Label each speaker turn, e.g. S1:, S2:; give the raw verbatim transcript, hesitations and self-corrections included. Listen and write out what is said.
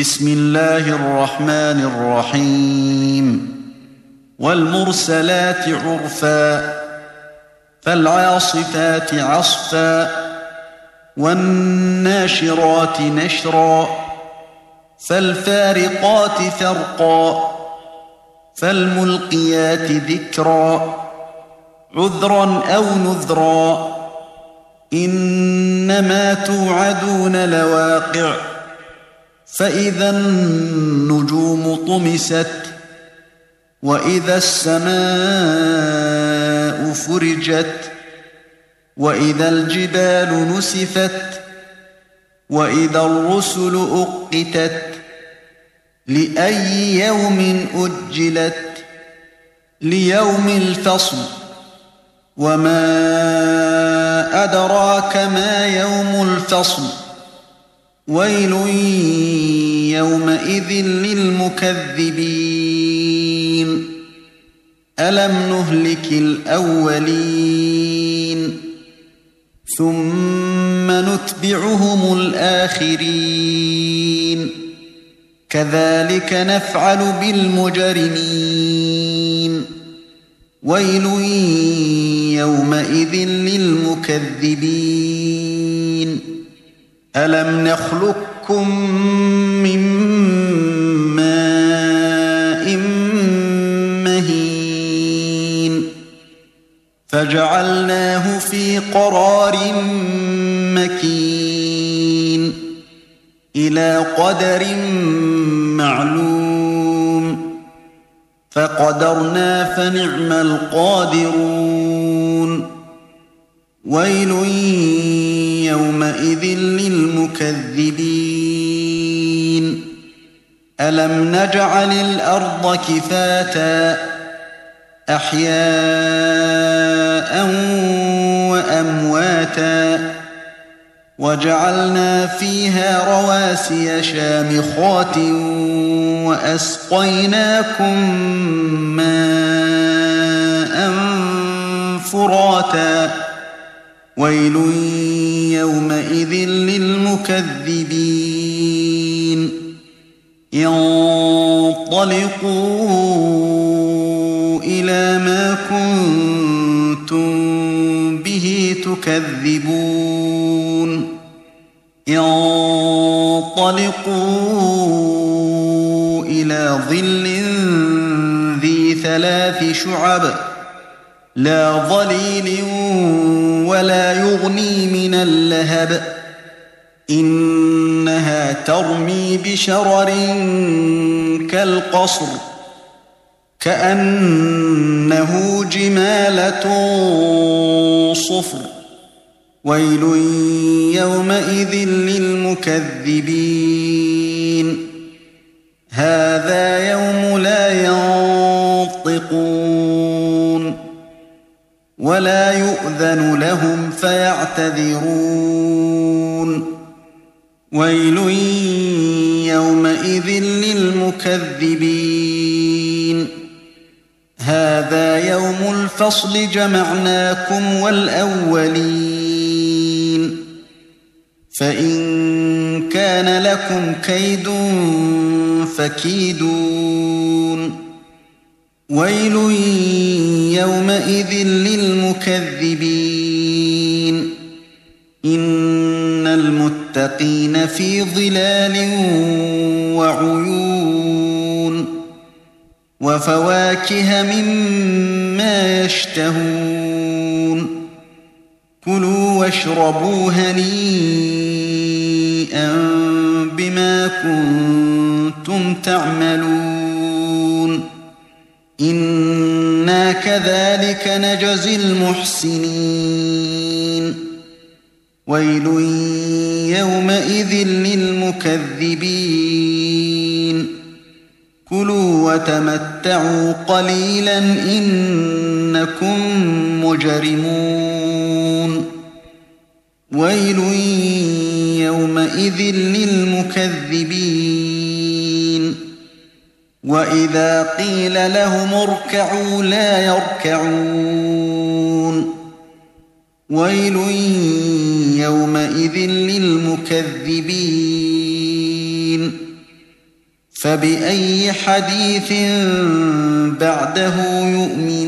S1: بسم الله الرحمن الرحيم والمرسلات عرفا فالعاصفات عصفا والناشرات نشرا فالفارقات فرقا فالملقيات ذكرا عذرا أو نذرا إنما توعدون لواقع فإذا النجوم طمست وإذا السماء فرجت وإذا الجبال نسفت وإذا الرسل أقتت لأي يوم أجلت ليوم الفصل وما أدراك ما يوم الفصل ويل يومئذ للمكذبين ألم نهلك الأولين ثم نتبعهم الآخرين كذلك نفعل بالمجرمين ويل يومئذ للمكذبين ألم نخلقكم من ماء مهين فجعلناه في قرار مكين إلى قدر معلوم فقدرنا فنعم القادرون ويل يومئذ للمكذبين ألم نجعل الأرض كفاتا أحياء وأمواتا وجعلنا فيها رواسي شامخات وأسقيناكم ماء فراتا ويل يومئذ للمكذبين انطلقوا إلى ما كنتم به تكذبون انطلقوا إلى ظل ذي ثلاث شعب لا ظليل ولا يغني من اللهب إنها ترمي بشرر كالقصر كأنه جمالة صفر ويل يومئذ للمكذبين هذا يوم لا ينطقون ولا يؤذن لهم فيعتذرون ويل يومئذ للمكذبين هذا يوم الفصل جمعناكم والأولين فإن كان لكم كيد فكيدون ويل يومئذ للمكذبين إن المتقين في ظلال وعيون وفواكه مما يشتهون كلوا واشربوا هنيئا بما كنتم تعملون إنا كذلك نجزي المحسنين ويل يومئذ للمكذبين كلوا وتمتعوا قليلا إنكم مجرمون ويل يومئذ للمكذبين وإذا قيل لهم اركعوا لا يركعون ويل يومئذ للمكذبين فبأي حديث بعده يؤمنون